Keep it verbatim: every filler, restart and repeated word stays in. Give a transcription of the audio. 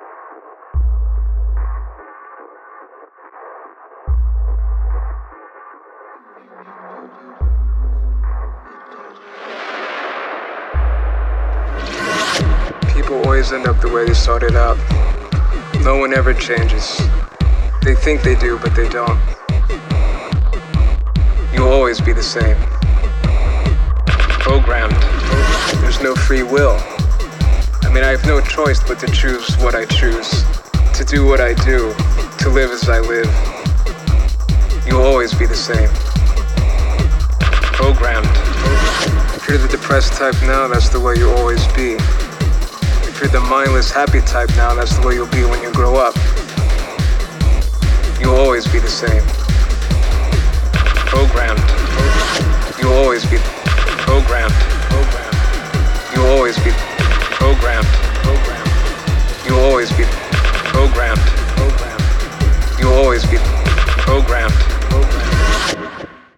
People always end up the way they started out. No one ever changes. They think they do, but they don't. You'll always be the same. Programmed. There's no free will. I mean, I have no choice but to choose what I choose, to do what I do, to live as I live. You'll always be the same. Programmed. If you're the depressed type now, that's the way you'll always be. If you're the mindless, happy type now, that's the way you'll be when you grow up. You'll always be the same. Programmed. You'll always be programmed. Programmed. You'll always be programmed. Programmed. You'll always be programmed. Programmed. You'll always be programmed. Programmed.